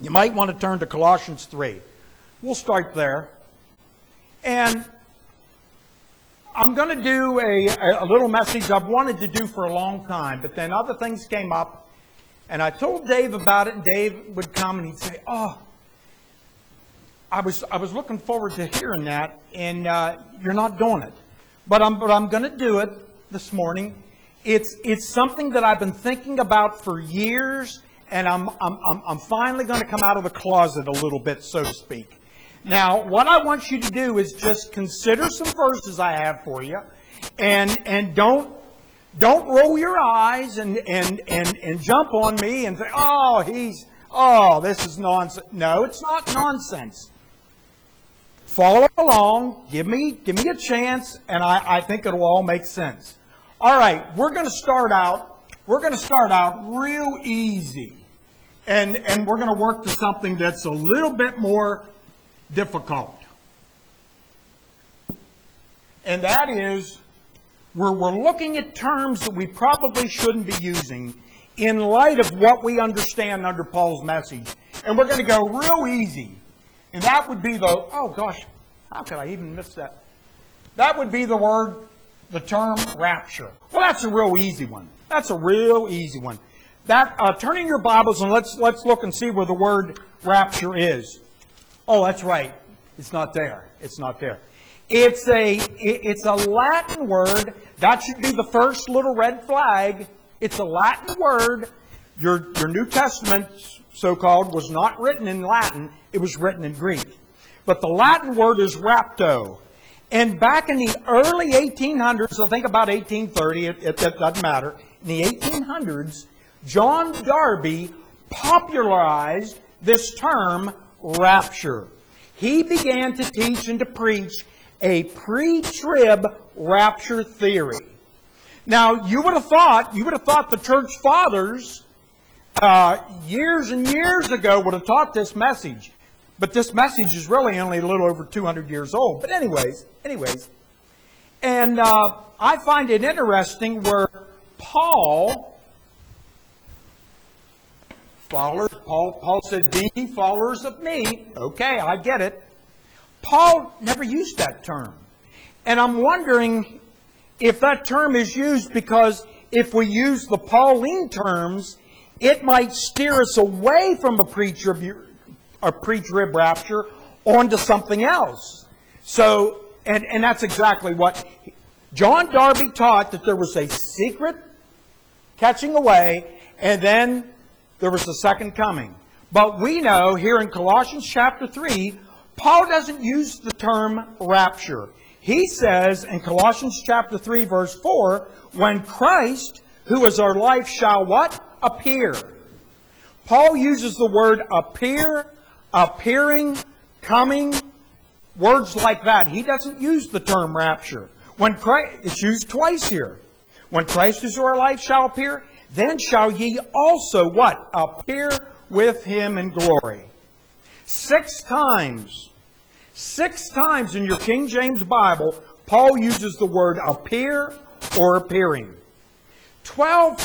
You might want to turn to Colossians 3. We'll start there. And I'm going to do a little message I've wanted to do for a long time, but then other things came up, and I told Dave about it, and Dave would come and he'd say, oh, I was looking forward to hearing that, and you're not doing it. But I'm going to do it this morning. It's something that I've been thinking about for years, and I'm finally going to come out of the closet a little bit, so to speak. Now, what I want you to do is just consider some verses I have for you, and don't roll your eyes and jump on me and say, this is nonsense. No, it's not nonsense. Follow along, give me a chance, and I think it'll all make sense. All right, we're going to start out real easy, and we're going to work to something that's a little bit more difficult. And that is, we're looking at terms that we probably shouldn't be using in light of what we understand under Paul's message. And we're going to go real easy. And that would be oh gosh, how could I even miss that? That would be the term rapture. Well, that's a real easy one. That's a real easy one. Turn in your Bibles and let's look and see where the word rapture is. Oh, that's right. It's not there. It's not there. It's a Latin word. That should be the first little red flag. It's a Latin word. Your New Testament, so-called, was not written in Latin. It was written in Greek. But the Latin word is rapto. And back in the early 1800s, I think about 1830, it doesn't matter. In the 1800s, John Darby popularized this term rapture. He began to teach and to preach a pre-trib rapture theory. Now, you would have thought the church fathers years and years ago would have taught this message. But this message is really only a little over 200 years old. But anyways. And I find it interesting where Paul said, be followers of me. Okay, I get it. Paul never used that term. And I'm wondering if that term is used because if we use the Pauline terms, it might steer us away from a pre-trib rapture onto something else. So, and that's exactly what John Darby taught, that there was a secret catching away, and then there was the second coming. But we know here in Colossians chapter 3, Paul doesn't use the term rapture. He says in Colossians chapter 3, verse 4, when Christ, who is our life, shall what? Appear. Paul uses the word appear, appearing, coming, words like that. He doesn't use the term rapture. When Christ, it's used twice here. When Christ, who is our life, shall appear, then shall ye also what? Appear with him in glory. 6 times in your King James Bible, Paul uses the word appear or appearing. 12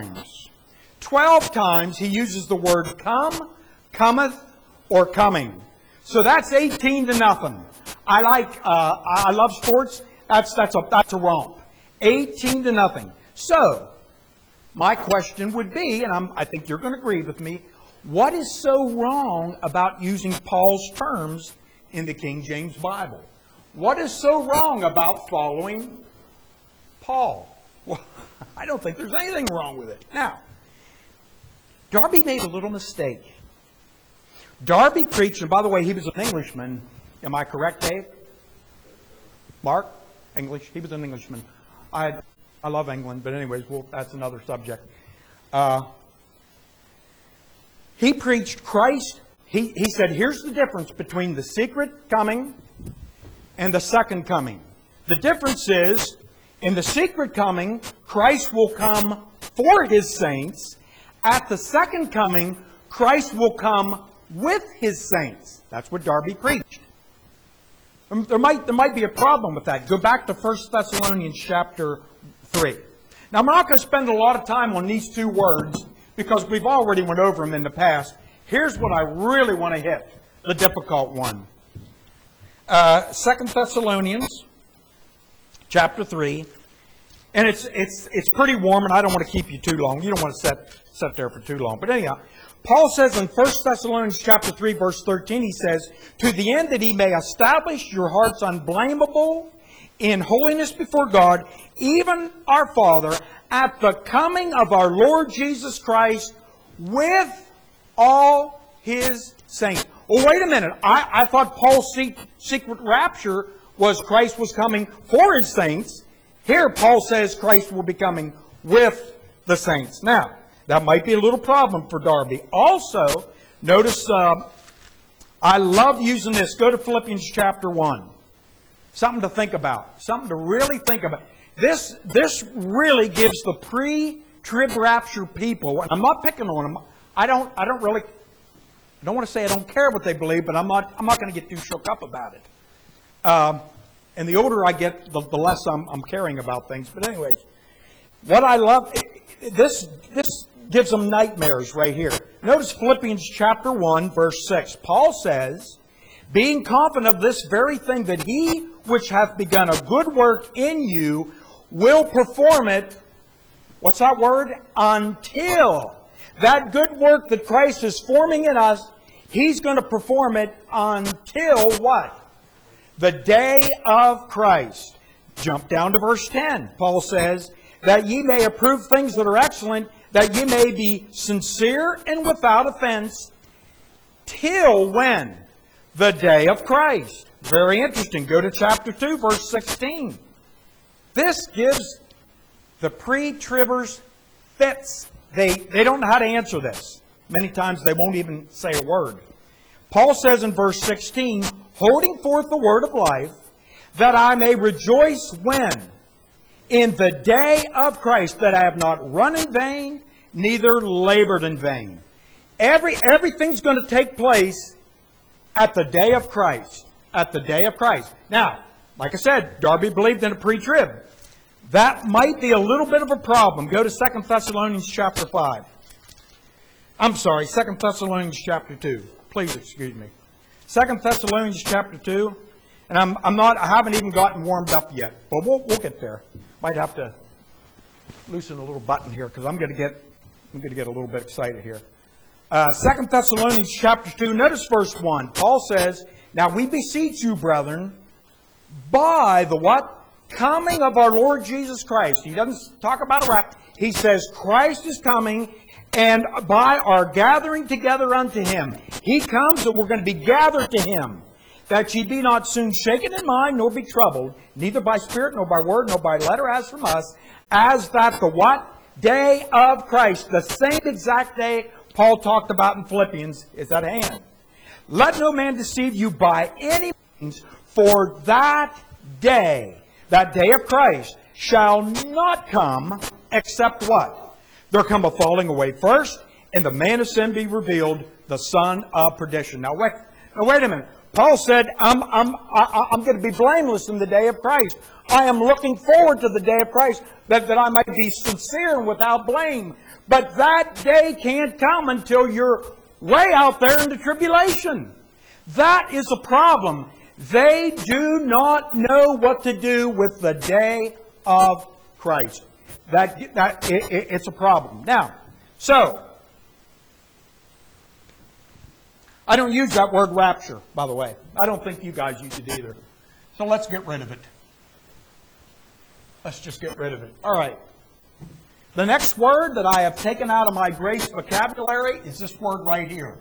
times he uses the word come, cometh, or coming. So that's 18 to nothing. I love sports. That's a romp. 18 to nothing. So, my question would be, and I think you're going to agree with me, what is so wrong about using Paul's terms in the King James Bible? What is so wrong about following Paul? Well, I don't think there's anything wrong with it. Now, Darby made a little mistake. Darby preached, and by the way, he was an Englishman. Am I correct, Dave? Mark? English? He was an Englishman. I love England, but anyways, that's another subject. He preached Christ. He said, here's the difference between the secret coming and the second coming. The difference is, in the secret coming, Christ will come for his saints. At the second coming, Christ will come with his saints. That's what Darby preached. There might be a problem with that. Go back to 1 Thessalonians chapter 3. Now, I'm not going to spend a lot of time on these two words because we've already went over them in the past. Here's what I really want to hit, the difficult one. 2 Thessalonians chapter 3. And it's pretty warm, and I don't want to keep you too long. You don't want to sit there for too long. But anyhow, Paul says in 1 Thessalonians chapter 3, verse 13, he says, to the end that he may establish your hearts unblameable in holiness before God, even our Father, at the coming of our Lord Jesus Christ with all His saints. Oh, wait a minute. I thought Paul's secret rapture was Christ was coming for His saints. Here, Paul says Christ will be coming with the saints. Now, that might be a little problem for Darby. Also, notice, I love using this. Go to Philippians chapter 1. Something to think about. Something to really think about. This really gives the pre-trib rapture people, and I'm not picking on them. I don't want to say I don't care what they believe, but I'm not going to get too shook up about it. And the older I get, the less I'm caring about things. But anyways, what I love, this gives them nightmares right here. Notice Philippians chapter 1, verse 6. Paul says, being confident of this very thing, that He which hath begun a good work in you will perform it, what's that word? Until. That good work that Christ is forming in us, He's going to perform it until what? The day of Christ. Jump down to verse 10. Paul says, that ye may approve things that are excellent, that ye may be sincere and without offense, till when? The day of Christ. Very interesting. Go to chapter 2, verse 16. This gives the pre-tribbers fits. They don't know how to answer this. Many times they won't even say a word. Paul says in verse 16, holding forth the word of life, that I may rejoice when? In the day of Christ, that I have not run in vain, neither labored in vain. Everything's going to take place at the day of Christ. At the day of Christ. Now, like I said, Darby believed in a pre-trib. That might be a little bit of a problem. Go to 2 Thessalonians chapter 5. I'm sorry, 2 Thessalonians chapter 2. Please excuse me. 2 Thessalonians chapter 2. And I haven't even gotten warmed up yet. But we'll get there. Might have to loosen a little button here because I'm going to get a little bit excited here. 2 Thessalonians chapter 2, notice verse 1. Paul says, now we beseech you, brethren, by the what? Coming of our Lord Jesus Christ. He doesn't talk about a rapture. He says Christ is coming, and by our gathering together unto Him. He comes and we're going to be gathered to Him. That ye be not soon shaken in mind, nor be troubled, neither by spirit, nor by word, nor by letter as from us, as that the what? Day of Christ. The same exact day Paul talked about in Philippians is at hand. Let no man deceive you by any means, for that day of Christ, shall not come, except what? There come a falling away first, and the man of sin be revealed, the son of perdition. Now wait a minute. Paul said, I'm going to be blameless in the day of Christ. I am looking forward to the day of Christ, that I might be sincere and without blame. But that day can't come until you're way out there in the tribulation. That is a problem. They do not know what to do with the day of Christ. It's a problem. Now, so, I don't use that word rapture, by the way. I don't think you guys use it either. So let's get rid of it. Let's just get rid of it. All right. The next word that I have taken out of my grace vocabulary is this word right here.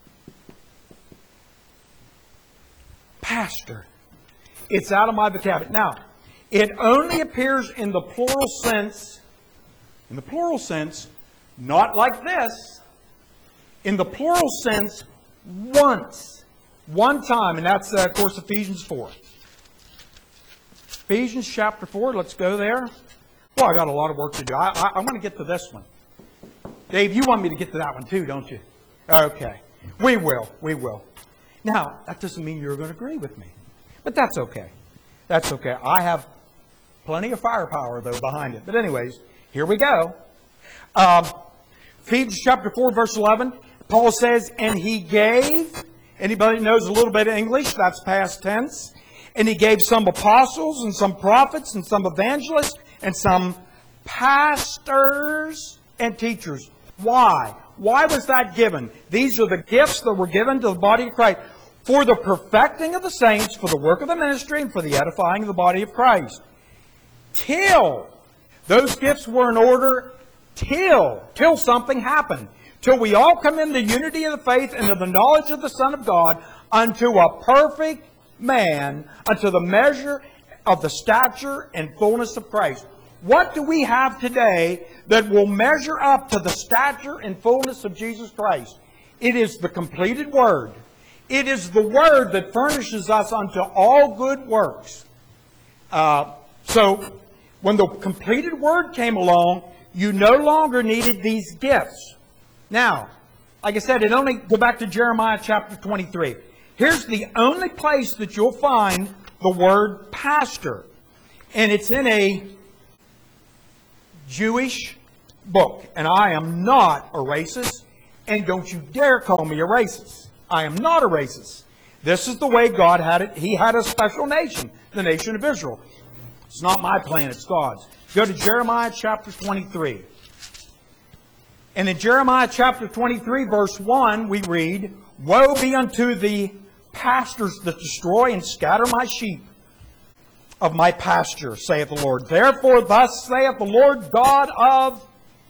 Pastor. It's out of my vocabulary. Now, it only appears in the plural sense. In the plural sense, not like this. In the plural sense, once. One time. And that's, of course, Ephesians 4. Ephesians chapter 4. Let's go there. Well, I got a lot of work to do. I want to get to this one. Dave, you want me to get to that one too, don't you? Okay. We will. We will. Now, that doesn't mean you're going to agree with me. But that's okay. That's okay. I have plenty of firepower, though, behind it. But anyways, here we go. Ephesians chapter 4, verse 11. Paul says, and He gave. Anybody knows a little bit of English? That's past tense. And He gave some apostles and some prophets and some evangelists and some pastors and teachers. Why? Why was that given? These are the gifts that were given to the body of Christ for the perfecting of the saints, for the work of the ministry, and for the edifying of the body of Christ. Till those gifts were in order, till something happened. Till we all come in the unity of the faith and of the knowledge of the Son of God, unto a perfect man, unto the measure of the stature and fullness of Christ. What do we have today that will measure up to the stature and fullness of Jesus Christ? It is the completed Word. It is the Word that furnishes us unto all good works. So, when the completed Word came along, you no longer needed these gifts. Now, like I said, it only go back to Jeremiah chapter 23. Here's the only place that you'll find the word pastor. And it's in a Jewish book. And I am not a racist. And don't you dare call me a racist. I am not a racist. This is the way God had it. He had a special nation, the nation of Israel. It's not my plan, it's God's. Go to Jeremiah chapter 23. And in Jeremiah chapter 23, verse 1, we read, Woe be unto the pastors that destroy and scatter my sheep of my pasture, saith the Lord. Therefore, thus saith the Lord God of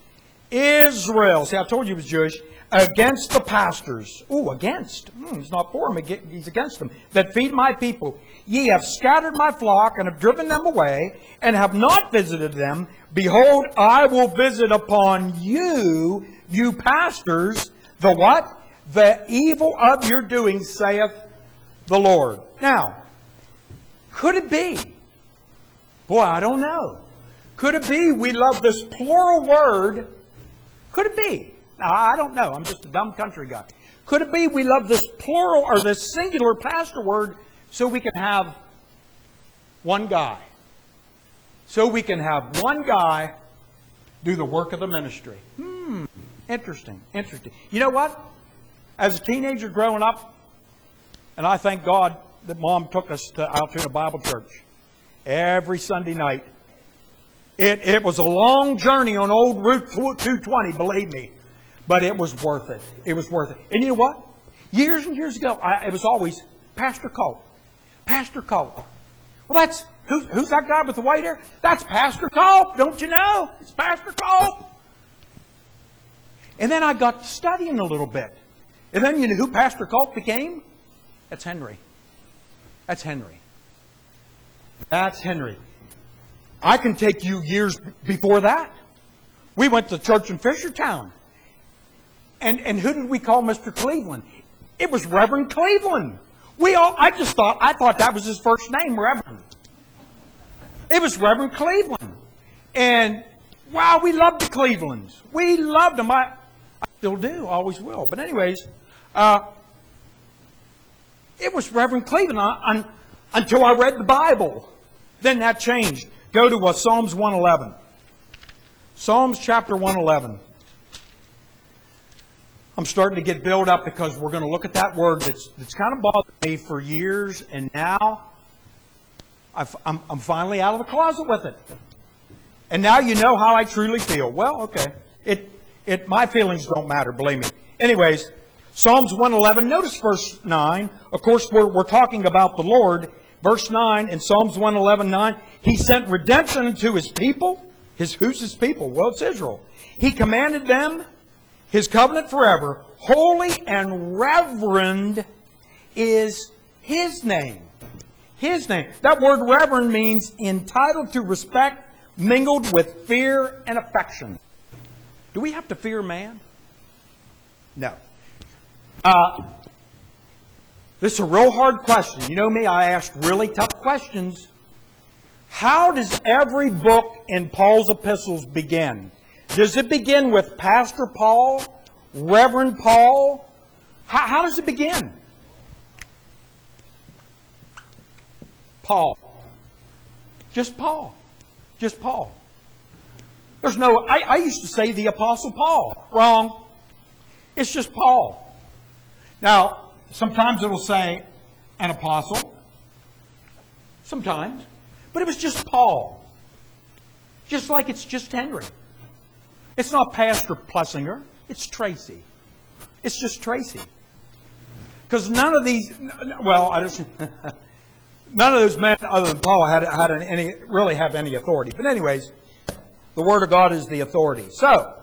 Israel. See, I told you he was Jewish. Against the pastors. Ooh, against. He's not for them. He's against them. That feed my people. Ye have scattered my flock and have driven them away and have not visited them. Behold, I will visit upon you, you pastors, the what? The evil of your doing, saith the Lord. Now, could it be? Boy, I don't know. Could it be we love this plural word? Could it be? Now, I don't know. I'm just a dumb country guy. Could it be we love this plural or this singular pastor word so we can have one guy? So we can have one guy do the work of the ministry. Interesting. Interesting. You know what? As a teenager growing up, and I thank God that Mom took us to Altoona Bible Church every Sunday night. It was a long journey on old Route 220, believe me. But it was worth it. It was worth it. And you know what? Years and years ago, it was always Pastor Colt. Pastor Colt. Well, that's, who's that guy with the white hair? That's Pastor Colt. Don't you know? It's Pastor Colt. And then I got to studying a little bit. And then you know who Pastor Colt became? That's Henry. That's Henry. That's Henry. I can take you years before that. We went to church in Fishertown. And who did we call Mr. Cleveland? It was Reverend Cleveland. I thought that was his first name, Reverend. It was Reverend Cleveland. And wow, we loved the Clevelands. We loved them. I still do, always will. But anyways, it was Reverend Cleveland until I read the Bible. Then that changed. Go to Psalms 111. Psalms chapter 111. I'm starting to get built up because we're going to look at that word that's kind of bothered me for years, and now I'm finally out of the closet with it. And now you know how I truly feel. Well, okay. My feelings don't matter, believe me. Anyways, Psalms 111, notice verse 9. Of course, we're talking about the Lord. Verse 9 in Psalms 111:9, He sent redemption unto His people. Who's His people? Well, it's Israel. He commanded them His covenant forever. Holy and reverend is His name. His name. That word reverend means entitled to respect, mingled with fear and affection. Do we have to fear man? No. This is a real hard question. You know me, I ask really tough questions. How does every book in Paul's epistles begin? Does it begin with Pastor Paul? Reverend Paul? How does it begin? Paul. Just Paul. Just Paul. There's no, I used to say the Apostle Paul. Wrong. It's just Paul. Now, sometimes it'll say an apostle. Sometimes. But it was just Paul. Just like it's just Henry. It's not Pastor Plessinger. It's Tracy. It's just Tracy. Because none of these, well, none of those men other than Paul really have any authority. But anyways, the Word of God is the authority. So,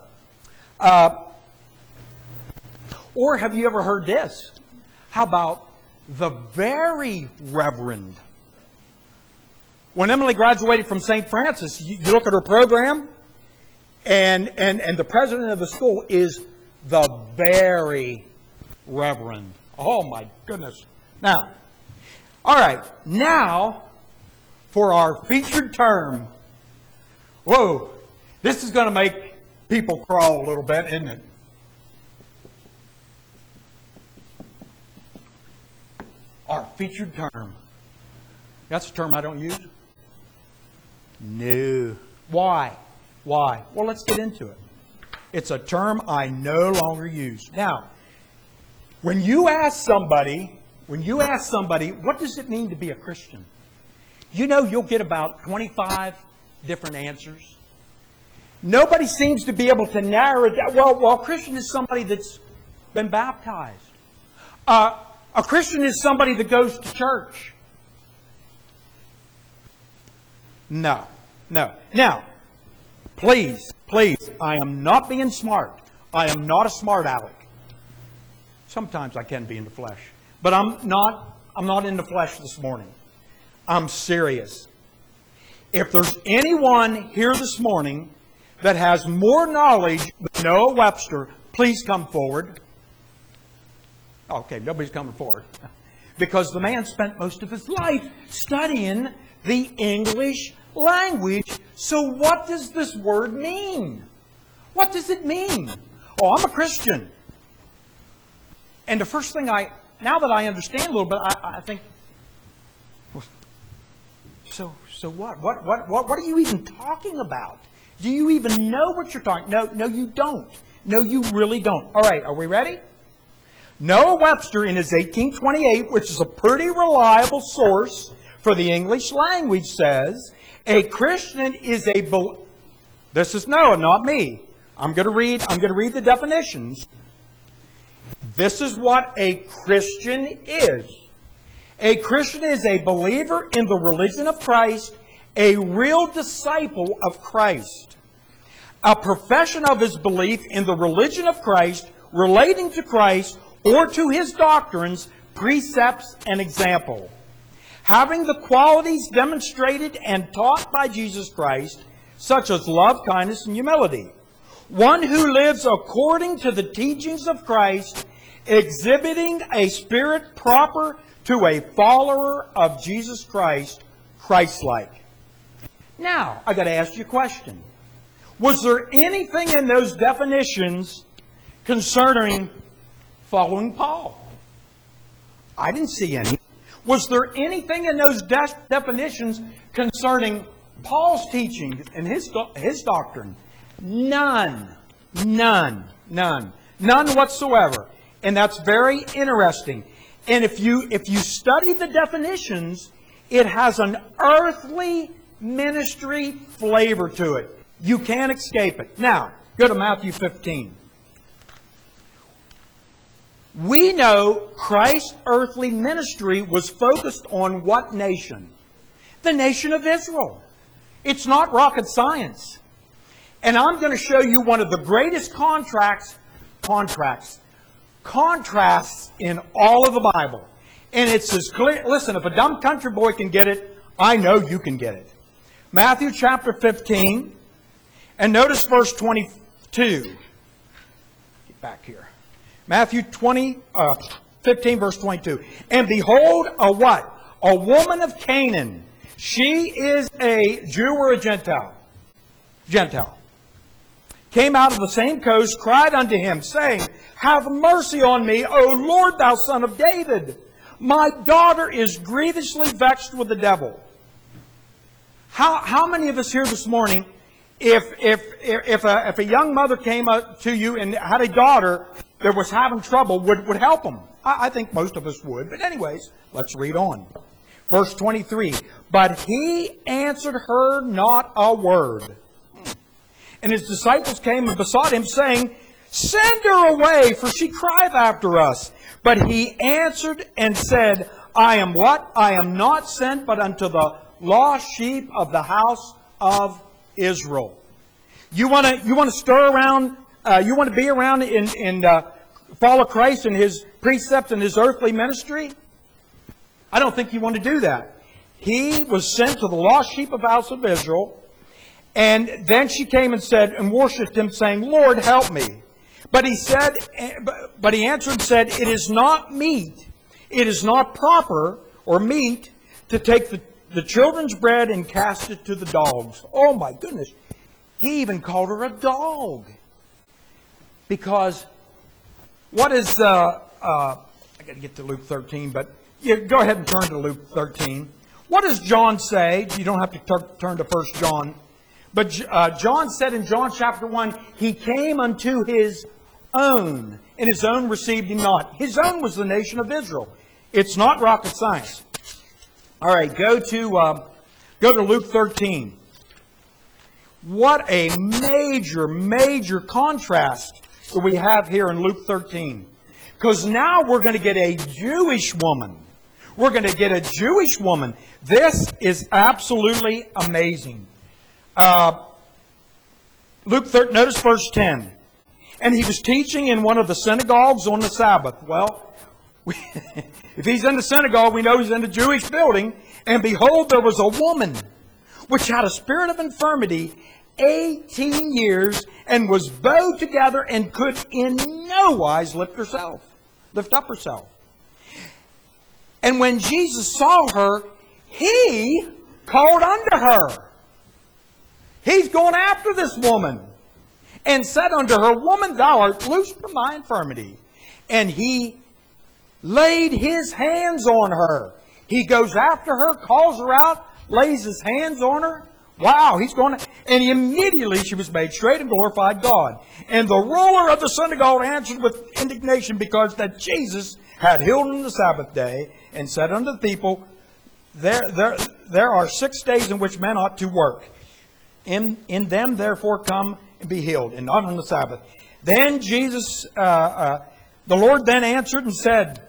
or have you ever heard this? How about the very Reverend? When Emily graduated from St. Francis, you look at her program, and the president of the school is the very Reverend. Oh my goodness. Now, all right, now for our featured term. Whoa, this is going to make people crawl a little bit, isn't it? Our featured term. That's a term I don't use? No. Why? Why? Well, let's get into it. It's a term I no longer use. Now, when you ask somebody, what does it mean to be a Christian? You know you'll get about 25 different answers. Nobody seems to be able to narrow it down. Well, a Christian is somebody that's been baptized. A Christian is somebody that goes to church. No. Now, please, I am not being smart. I am not a smart aleck. Sometimes I can be in the flesh. But I'm not in the flesh this morning. I'm serious. If there's anyone here this morning that has more knowledge than Noah Webster, please come forward. Okay, nobody's coming forward. Because the man spent most of his life studying the English language. So what does this word mean? What does it mean? Oh, I'm a Christian. And the first thing now that I understand a little bit, I think, so what? What are you even talking about? Do you even know what you're talking? No, you don't. No, you really don't. All right, are we ready? Noah Webster, in his 1828, which is a pretty reliable source for the English language, says, a Christian is this is Noah, not me. I'm going to read the definitions. This is what a Christian is. A Christian is a believer in the religion of Christ, a real disciple of Christ. A profession of his belief in the religion of Christ, relating to Christ, or to his doctrines, precepts, and example. Having the qualities demonstrated and taught by Jesus Christ, such as love, kindness, and humility. One who lives according to the teachings of Christ, exhibiting a spirit proper to a follower of Jesus Christ, Christ-like. Now, I've got to ask you a question. Was there anything in those definitions concerning following Paul? I didn't see any. Was there anything in those definitions concerning Paul's teaching and his doctrine? None whatsoever. And that's very interesting. And if you study the definitions, it has an earthly ministry flavor to it. You can't escape it. Now, go to Matthew 15. We know Christ's earthly ministry was focused on what nation? The nation of Israel. It's not rocket science. And I'm going to show you one of the greatest contrasts in all of the Bible. And it's as clear. Listen, if a dumb country boy can get it, I know you can get it. Matthew chapter 15. And notice verse 22. Get back here. Matthew 15, verse 22. And behold, a what? A woman of Canaan. She is a Jew or a Gentile? Gentile. Came out of the same coast, cried unto him, saying, Have mercy on me, O Lord, thou son of David. My daughter is grievously vexed with the devil. How many of us here this morning, if a young mother came up to you and had a daughter that was having trouble, would help them? I think most of us would. But anyways, let's read on. Verse 23. But he answered her not a word. And his disciples came and besought him, saying, Send her away, for she crieth after us. But he answered and said, I am what? I am not sent but unto the lost sheep of the house of Israel. You want to stir around, you want to be around and follow Christ and His precepts and His earthly ministry? I don't think you want to do that. He was sent to the lost sheep of the house of Israel. And then she came and said, and worshipped Him, saying, Lord, help me. But he answered and said, It is not meet, it is not proper or meet to take the children's bread and cast it to the dogs. Oh my goodness. He even called her a dog. Because what is, I got to get to Luke 13, but yeah, go ahead and turn to Luke 13. What does John say? You don't have to turn to 1 John. But John said in John chapter 1, He came unto His own, and His own received Him not. His own was the nation of Israel. It's not rocket science. All right, go to Luke 13. What a major contrast that we have here in Luke 13. Because now we're going to get a Jewish woman. We're going to get a Jewish woman. This is absolutely amazing. Luke 13, notice verse 10. And he was teaching in one of the synagogues on the Sabbath. Well, if he's in the synagogue, we know he's in the Jewish building. And behold, there was a woman which had a spirit of infirmity 18 years, and was bowed together, and could in no wise lift up herself. And when Jesus saw her, He called unto her. He's going after this woman. And said unto her, Woman, thou art loosed from thy infirmity. And He laid His hands on her. He goes after her, calls her out, lays His hands on her. Wow, He's going to... And immediately she was made straight and glorified God. And the ruler of the synagogue answered with indignation, because that Jesus had healed on the Sabbath day, and said unto the people, There are 6 days in which men ought to work. In them therefore come and be healed, and not on the Sabbath. Then Jesus, the Lord then answered and said,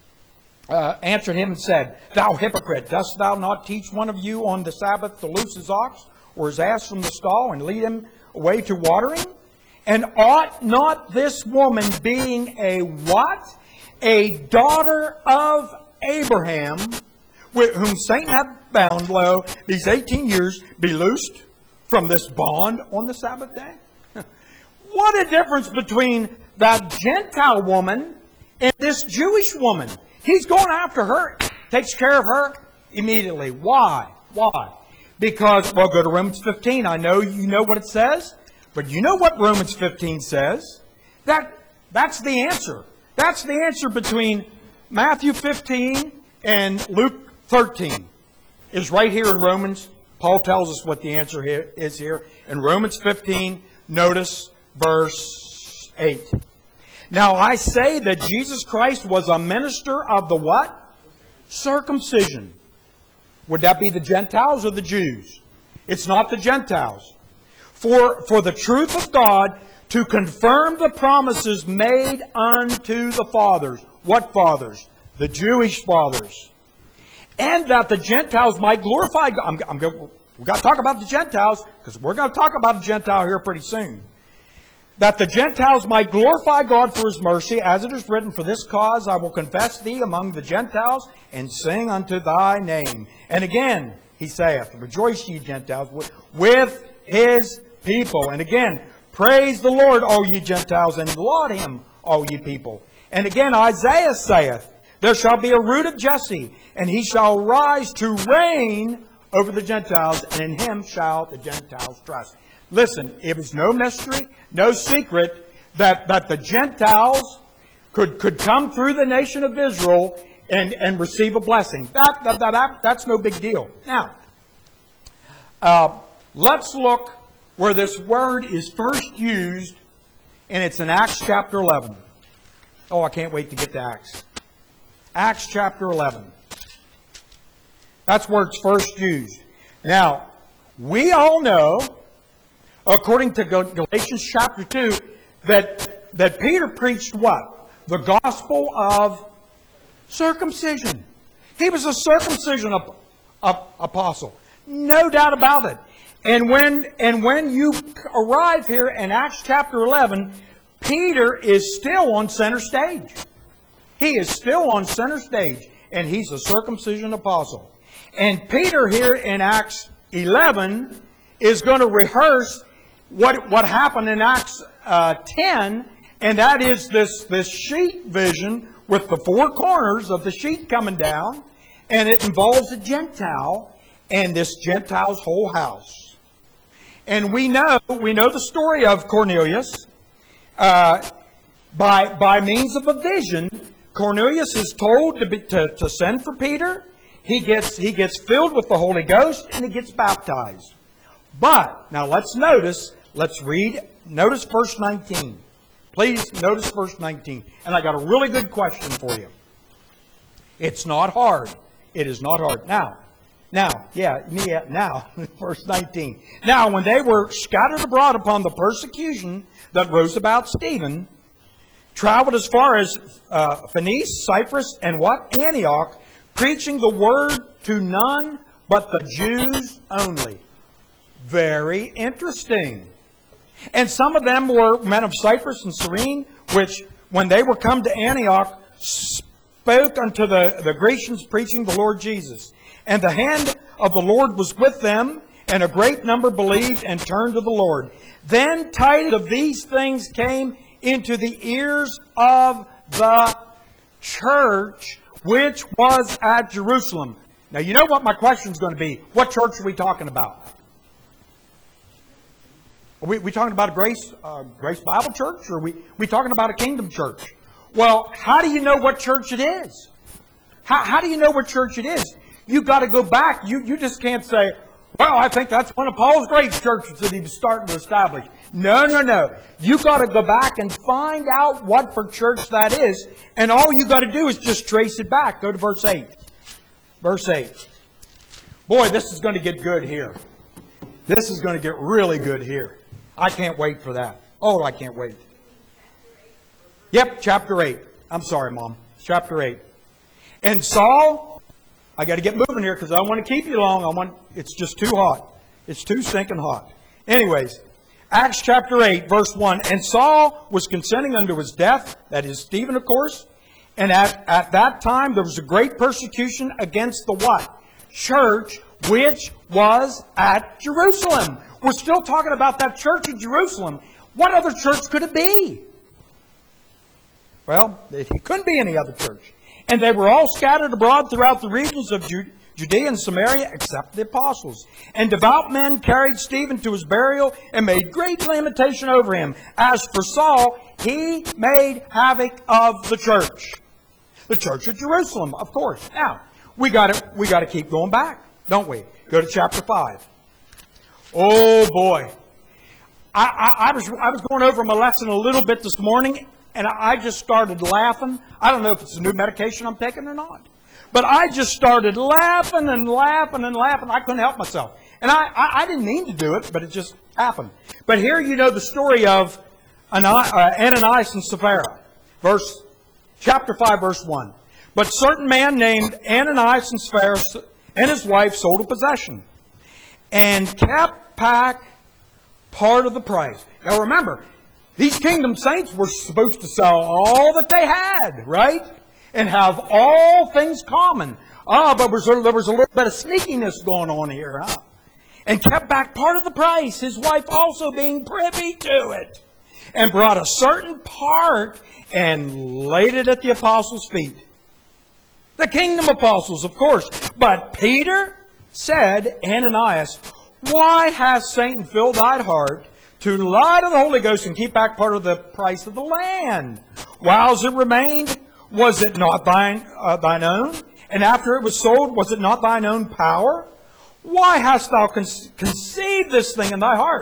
answered him and said, Thou hypocrite, dost thou not teach one of you on the Sabbath to loose his ox or his ass from the stall and lead him away to watering? And ought not this woman, being a what? A daughter of Abraham, whom Satan hath bound, lo, these 18 years, be loosed from this bond on the Sabbath day? What a difference between that Gentile woman and this Jewish woman. He's going after her, takes care of her immediately. Why? Why? Because, well, go to Romans 15. I know you know what it says, but you know what Romans 15 says. That's the answer. That's the answer between Matthew 15 and Luke 13. Is right here in Romans. Paul tells us what the answer is here. In Romans 15, notice verse 8. Now I say that Jesus Christ was a minister of the what? Circumcision. Would that be the Gentiles or the Jews? It's not the Gentiles. For the truth of God, to confirm the promises made unto the fathers. What fathers? The Jewish fathers. And that the Gentiles might glorify God. We've got to talk about the Gentiles, because we're going to talk about a Gentile here pretty soon. That the Gentiles might glorify God for His mercy, as it is written, For this cause I will confess thee among the Gentiles, and sing unto thy name. And again, He saith, Rejoice ye Gentiles with His people. And again, Praise the Lord, all ye Gentiles, and laud Him, all ye people. And again, Isaiah saith, There shall be a root of Jesse, and he shall rise to reign over the Gentiles, and in Him shall the Gentiles trust. Listen, it was no mystery, no secret that the Gentiles could come through the nation of Israel and receive a blessing. That's no big deal. Now, let's look where this word is first used, and it's in Acts chapter 11. Oh, I can't wait to get to Acts. Acts chapter 11. That's where it's first used. Now, we all know, according to Galatians chapter 2, that Peter preached what? The gospel of circumcision. He was a circumcision apostle. No doubt about it. And when you arrive here in Acts chapter 11, Peter is still on center stage. He is still on center stage, and he's a circumcision apostle. And Peter here in Acts 11 is going to rehearse what happened in Acts 10, and that is this sheet vision with the four corners of the sheet coming down, and it involves a Gentile and this Gentile's whole house. And we know the story of Cornelius. By means of a vision, Cornelius is told to send for Peter. He gets filled with the Holy Ghost and he gets baptized. But now let's notice verse 19. Please notice verse 19. And I got a really good question for you. It's not hard. It is not hard. Now, verse 19. Now, when they were scattered abroad upon the persecution that rose about Stephen, traveled as far as Phoenice, Cyprus, and what? Antioch, preaching the word to none but the Jews only. Very interesting. And some of them were men of Cyprus and Cyrene, which, when they were come to Antioch, spoke unto the Grecians, preaching the Lord Jesus. And the hand of the Lord was with them, and a great number believed and turned to the Lord. Then tidings of these things came into the ears of the church, which was at Jerusalem. Now, you know what my question is going to be. What church are we talking about? Are we talking about a Grace Bible Church? Or are we talking about a Kingdom Church? Well, how do you know what church it is? How do you know what church it is? You've got to go back. You just can't say, well, I think that's one of Paul's great churches that he was starting to establish. No. You've got to go back and find out what for church that is. And all you've got to do is just trace it back. Go to verse 8. Verse 8. Boy, this is going to get good here. This is going to get really good here. I can't wait for that. Oh, I can't wait. Yep, chapter 8. I'm sorry, Mom. Chapter 8. And Saul, I got to get moving here because I don't want to keep you long. It's just too hot. It's too stinking hot. Anyways, Acts chapter 8, verse 1. And Saul was consenting unto his death, that is Stephen, of course. And at that time there was a great persecution against the what? Church, which was at Jerusalem. We're still talking about that church in Jerusalem. What other church could it be? Well, it couldn't be any other church. And they were all scattered abroad throughout the regions of Judea and Samaria, except the apostles. And devout men carried Stephen to his burial and made great lamentation over him. As for Saul, he made havoc of the church. The church of Jerusalem, of course. Now, we got to keep going back, don't we? Go to chapter 5. Oh boy. I was going over my lesson a little bit this morning, and I just started laughing. I don't know if it's a new medication I'm taking or not. But I just started laughing and laughing and laughing. I couldn't help myself. And I didn't mean to do it, but it just happened. But here you know the story of Ananias and Sapphira. Chapter 5, verse 1. But certain man named Ananias and Sapphira and his wife sold a possession and kept back part of the price. Now remember, these kingdom saints were supposed to sell all that they had, right? And have all things common. But there was a little bit of sneakiness going on here, huh? And kept back part of the price, his wife also being privy to it. And brought a certain part and laid it at the apostles' feet. The kingdom apostles, of course. But Peter said, Ananias, why has Satan filled thy heart to lie to the Holy Ghost and keep back part of the price of the land? Whiles it remained, was it not thine own? And after it was sold, was it not thine own power? Why hast thou conceived this thing in thy heart?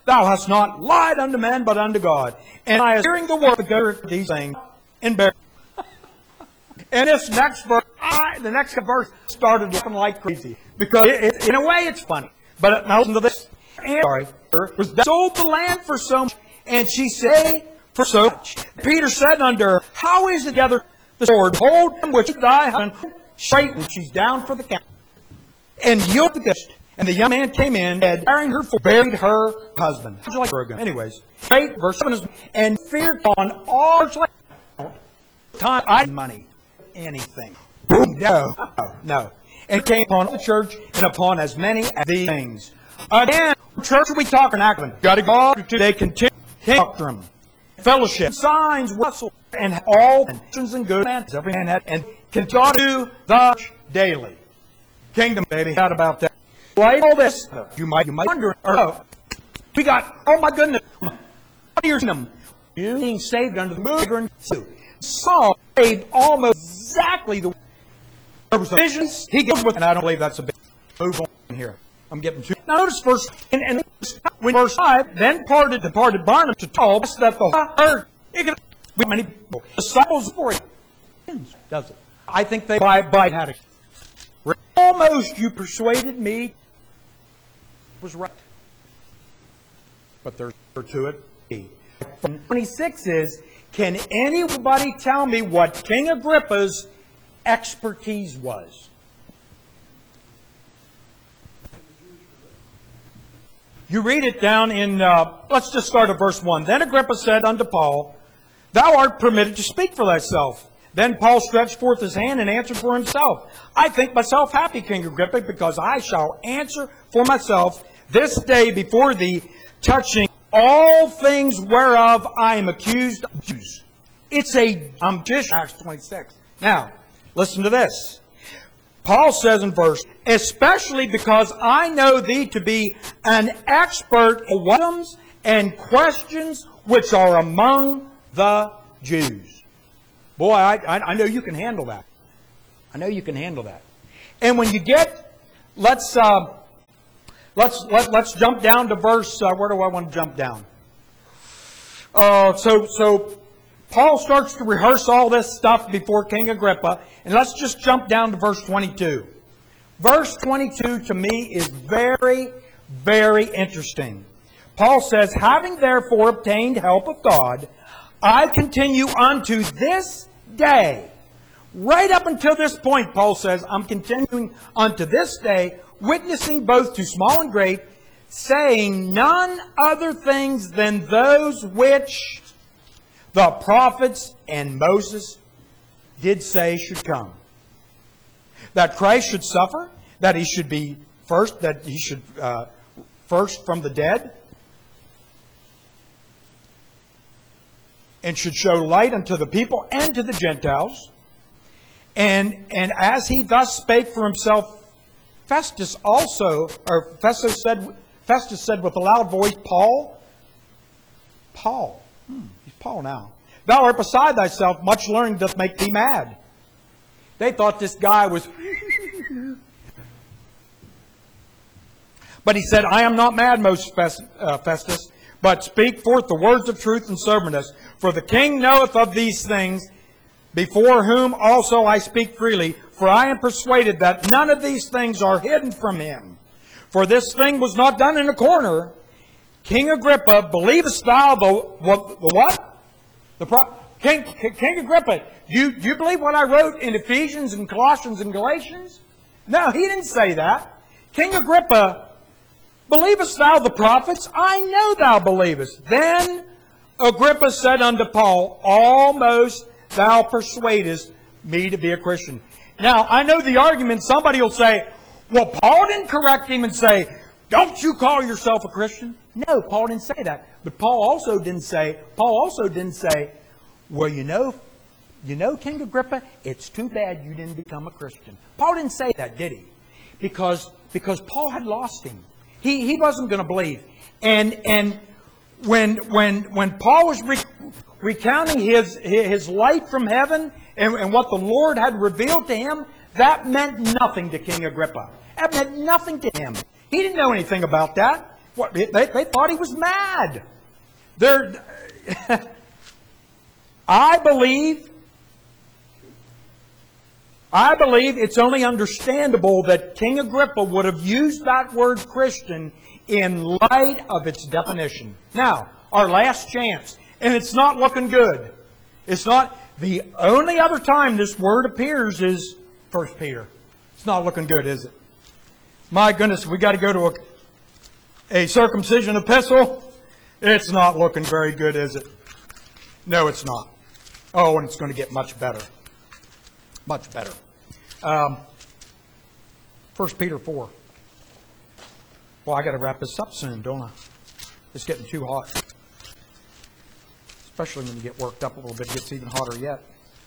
Thou hast not lied unto men, but unto God. And I, hearing the word of these things, and bear. And this next verse, the next verse started looking like crazy. Because in a way it's funny. But now listen to this. And was sold the land for so much, and she said, for so much. Peter said unto her, how is it together the sword? Hold him which thy husband straighten. She's down for the count. And yield the ghost. And the young man came in, and bearing her forth, buried her husband. How'd you like program? Anyways, 8 verse 7 is, and feared on all time I money. Anything. No. And came upon the church and upon as many as these things. Again, church we talk in Akron. Got to go today, continue doctrine, fellowship, signs, wrestle, and all nations and good man, every man had, and continue the daily. Kingdom, baby. Not about that. Like all this, you might wonder, we got, oh my goodness, here's them. You being saved under the mover. Saul saved almost exactly the way. There was a vision he goes with, and I don't believe that's a big move on here. I'm getting too. Now notice verse, and when verse 5, then departed Barnabas to Tarsus, that the earth, with many people, disciples for it, does it? I think they by had it. Almost you persuaded me was right. But there's more to it. 26 is, can anybody tell me what King Agrippa's expertise was? You read it down in, let's just start at verse 1. Then Agrippa said unto Paul, thou art permitted to speak for thyself. Then Paul stretched forth his hand and answered for himself. I think myself happy, King Agrippa, because I shall answer for myself this day before thee, touching all things whereof I am accused of Jews. It's a Acts 26. Now, listen to this. Paul says in verse, especially because I know thee to be an expert in wisdoms and questions which are among the Jews. Boy, I know you can handle that. I know you can handle that. And when you get, let's jump down to verse. Where do I want to jump down? So Paul starts to rehearse all this stuff before King Agrippa, and let's just jump down to verse 22. Verse 22 to me is very, very interesting. Paul says, having therefore obtained help of God, I continue unto this day. Right up until this point, Paul says, I'm continuing unto this day, witnessing both to small and great, saying none other things than those which the prophets and Moses did say should come. That Christ should suffer, that he should be first, that he should first from the dead, and should show light unto the people and to the Gentiles. And as he thus spake for himself, Festus said with a loud voice, Paul, he's Paul now. Thou art beside thyself, much learning doth make thee mad. They thought this guy was... But he said, I am not mad, most Festus, but speak forth the words of truth and soberness. For the king knoweth of these things, before whom also I speak freely. For I am persuaded that none of these things are hidden from him. For this thing was not done in a corner. King Agrippa, believest thou the what? King Agrippa, do you believe what I wrote in Ephesians and Colossians and Galatians? No, he didn't say that. King Agrippa, believest thou the prophets? I know thou believest. Then Agrippa said unto Paul, almost thou persuadest me to be a Christian. Now, I know the argument, somebody will say, well, Paul didn't correct him and say, don't you call yourself a Christian? No, Paul didn't say that. But Paul also didn't say, well, you know, King Agrippa, it's too bad you didn't become a Christian. Paul didn't say that, did he? Because Paul had lost him. He wasn't going to believe. And when Paul was recounting his light from heaven and what the Lord had revealed to him, that meant nothing to King Agrippa. That meant nothing to him. He didn't know anything about that. What, they thought he was mad. They're, I believe it's only understandable that King Agrippa would have used that word Christian in light of its definition. Now, our last chance, and it's not looking good. It's not, the only other time this word appears is 1 Peter. It's not looking good, is it? My goodness, we got to go to a circumcision epistle. It's not looking very good, is it? No, it's not. Oh, and it's going to get much better. Much better. 1 Peter 4. Well, I got to wrap this up soon, don't I? It's getting too hot. Especially when you get worked up a little bit, it gets even hotter yet.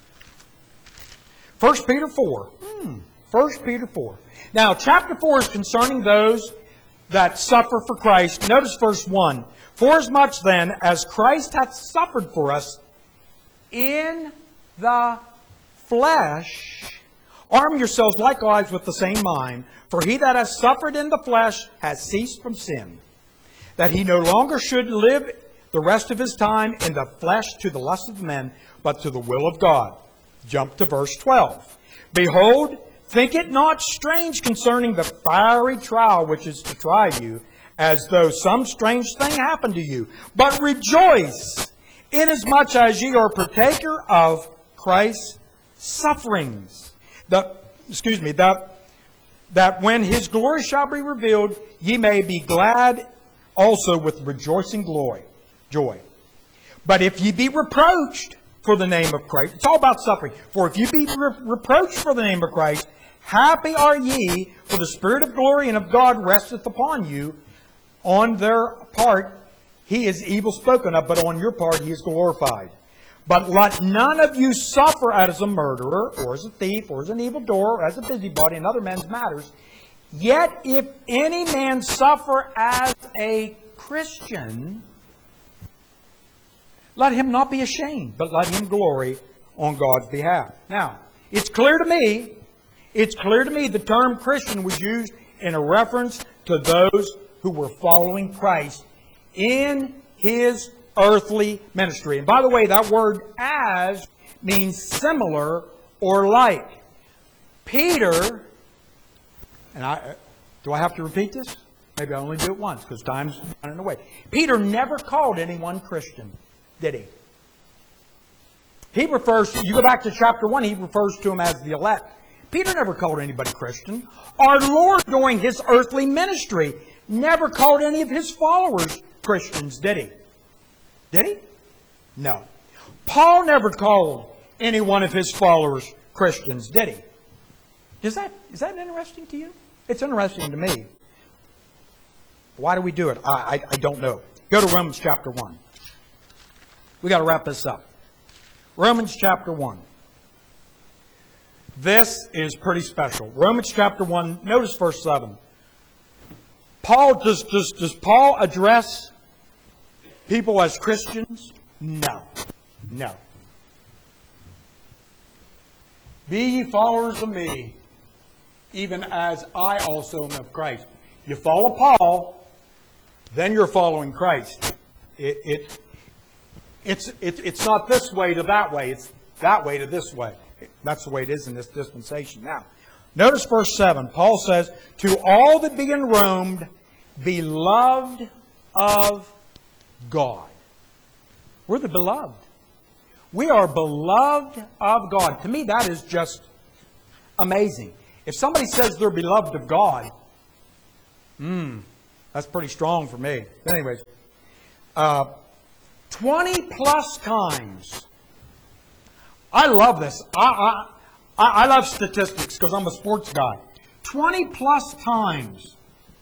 1 Peter 4. 1 Peter 4. Now, chapter 4 is concerning those that suffer for Christ. Notice verse 1. Forasmuch then as Christ hath suffered for us in the flesh, arm yourselves likewise with the same mind. For he that has suffered in the flesh has ceased from sin, that he no longer should live the rest of his time in the flesh to the lust of men, but to the will of God. Jump to verse 12. Behold, think it not strange concerning the fiery trial which is to try you, as though some strange thing happened to you. But rejoice, inasmuch as ye are partaker of Christ's sufferings. That when his glory shall be revealed, ye may be glad also with rejoicing joy. But if ye be reproached for the name of Christ, it's all about suffering. For if ye be reproached for the name of Christ, happy are ye, for the Spirit of glory and of God resteth upon you. On their part he is evil spoken of, but on your part he is glorified. But let none of you suffer as a murderer, or as a thief, or as an evildoer, or as a busybody in other men's matters. Yet if any man suffer as a Christian, let him not be ashamed, but let him glory on God's behalf. Now, it's clear to me the term Christian was used in a reference to those who were following Christ in his earthly ministry. And by the way, that word as means similar or like. Peter, and do I have to repeat this? Maybe I only do it once because time's running away. Peter never called anyone Christian, did he? He refers to, you go back to chapter 1, he refers to them as the elect. Peter never called anybody Christian. Our Lord, during his earthly ministry, never called any of his followers Christians, did he? Did he? No. Paul never called any one of his followers Christians, did he? Is that interesting to you? It's interesting to me. Why do we do it? I don't know. Go to Romans chapter 1. We got to wrap this up. Romans chapter 1. This is pretty special. Romans chapter 1, notice verse 7. Does Paul address people as Christians? No. No. Be ye followers of me, even as I also am of Christ. You follow Paul, then you're following Christ. It's not this way to that way. It's that way to this way. That's the way it is in this dispensation. Now, notice verse 7. Paul says, to all that be in Rome, beloved of God. We're the beloved. We are beloved of God. To me, that is just amazing. If somebody says they're beloved of God, that's pretty strong for me. Anyways, 20 plus times. I love this. I love statistics because I'm a sports guy. 20 plus times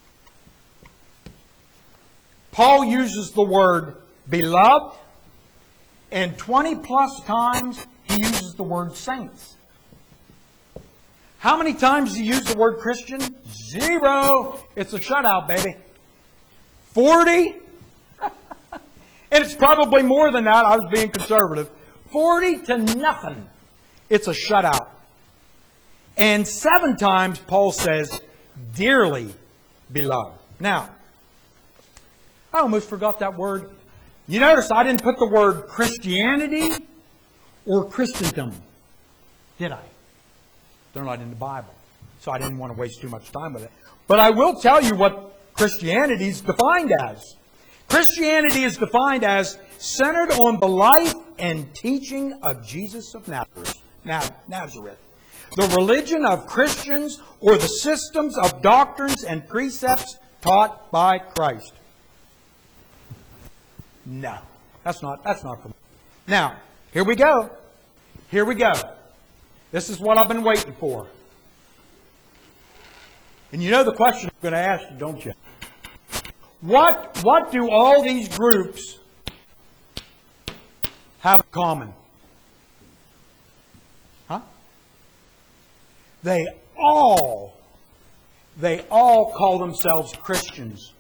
Paul uses the word beloved, and 20 plus times he uses the word saints. How many times does he use the word Christian? 0. It's a shutout, baby. 40? And it's probably more than that. I was being conservative. 40 to nothing. It's a shutout. And 7 times Paul says, dearly beloved. Now, I almost forgot that word. You notice I didn't put the word Christianity or Christendom, did I? They're not in the Bible. So I didn't want to waste too much time with it. But I will tell you what Christianity is defined as. Christianity is defined as centered on the life and teaching of Jesus of Nazareth. The religion of Christians or the systems of doctrines and precepts taught by Christ. No, that's not for me. Now, here we go. Here we go. This is what I've been waiting for. And you know the question I'm going to ask you, don't you? What do all these groups have in common? Huh? They all call themselves Christians.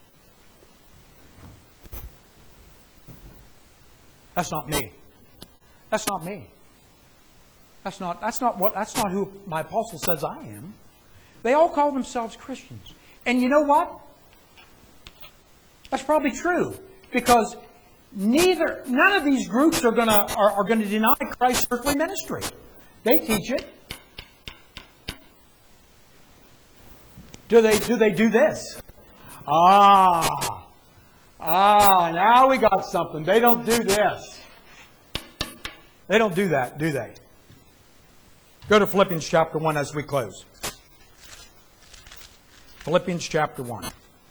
That's not me. That's not me. That's not who my apostle says I am. They all call themselves Christians. And you know what? That's probably true. Because none of these groups are going to deny Christ's earthly ministry. They teach it. Do they do this? Now we got something. They don't do this. They don't do that, do they? Go to Philippians chapter 1 as we close. Philippians chapter 1.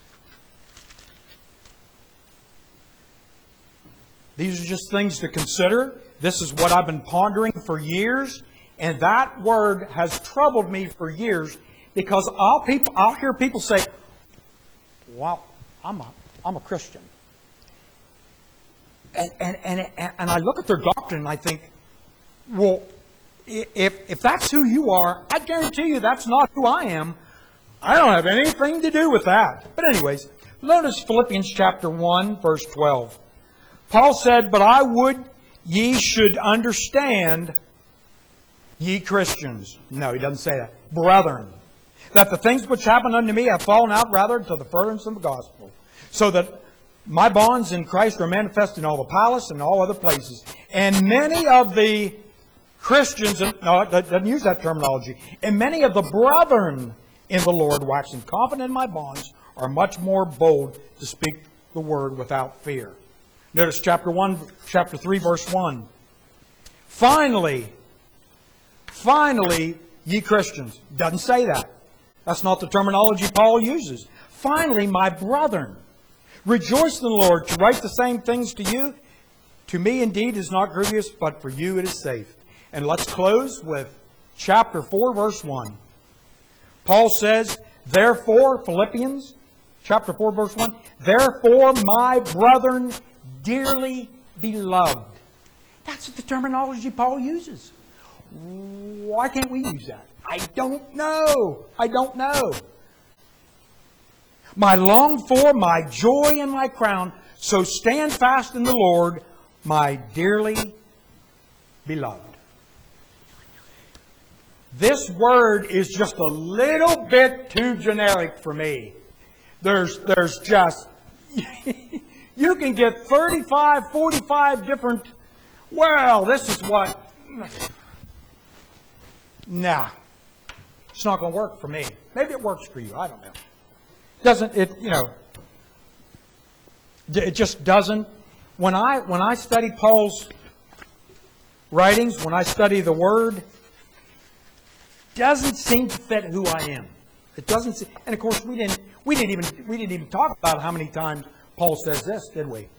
These are just things to consider. This is what I've been pondering for years. And that word has troubled me for years because I'll hear people say, well, I'm a Christian. And I look at their doctrine and I think, well, if that's who you are, I guarantee you that's not who I am. I don't have anything to do with that. But anyways, notice Philippians chapter 1, verse 12. Paul said, but I would ye should understand, ye Christians. No, he doesn't say that. Brethren, that the things which happened unto me have fallen out rather to the furtherance of the gospel, so that my bonds in Christ are manifest in all the palace and all other places. And many of the Christians, no, it doesn't use that terminology, and many of the brethren in the Lord, waxing confident in my bonds, are much more bold to speak the word without fear. Notice chapter 3, verse 1. Finally, ye Christians. Doesn't say that. That's not the terminology Paul uses. Finally, my brethren, rejoice in the Lord. To write the same things to you, to me indeed is not grievous, but for you it is safe. And let's close with chapter 4, verse 1. Paul says, therefore, Philippians chapter 4, verse 1, therefore, my brethren, dearly beloved. That's the terminology Paul uses. Why can't we use that? I don't know. I don't know. My longed for, my joy and my crown, so stand fast in the Lord, my dearly beloved. This word is just a little bit too generic for me. There's just, you can get 35, 45 different, well, this is what, nah, it's not going to work for me. Maybe it works for you, I don't know. It just doesn't. When I study Paul's writings, when I study the Word, doesn't seem to fit who I am. It doesn't seem, and of course we didn't even talk about how many times Paul says this, did we?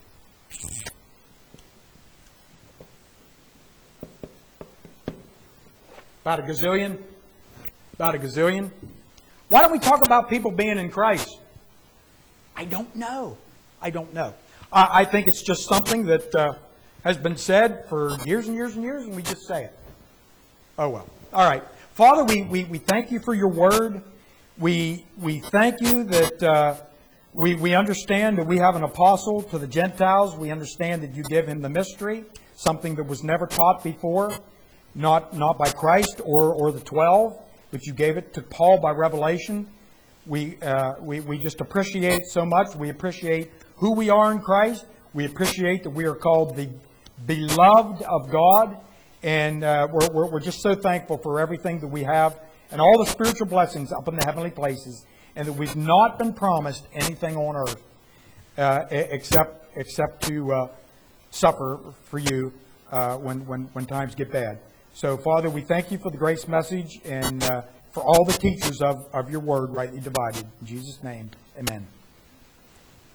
About a gazillion? About a gazillion? Why don't we talk about people being in Christ? I don't know. I don't know. I think it's just something that has been said for years and years and years, and we just say it. Oh well. All right. Father, we thank you for your word. We thank you that we understand that we have an apostle to the Gentiles. We understand that you give him the mystery, something that was never taught before, not by Christ or the 12, but you gave it to Paul by revelation. We just appreciate it so much. We appreciate who we are in Christ. We appreciate that we are called the beloved of God. And we're just so thankful for everything that we have and all the spiritual blessings up in the heavenly places, and that we've not been promised anything on earth except to suffer for you when times get bad. So, Father, we thank you for the grace message and for all the teachers of your word rightly divided. In Jesus' name, amen.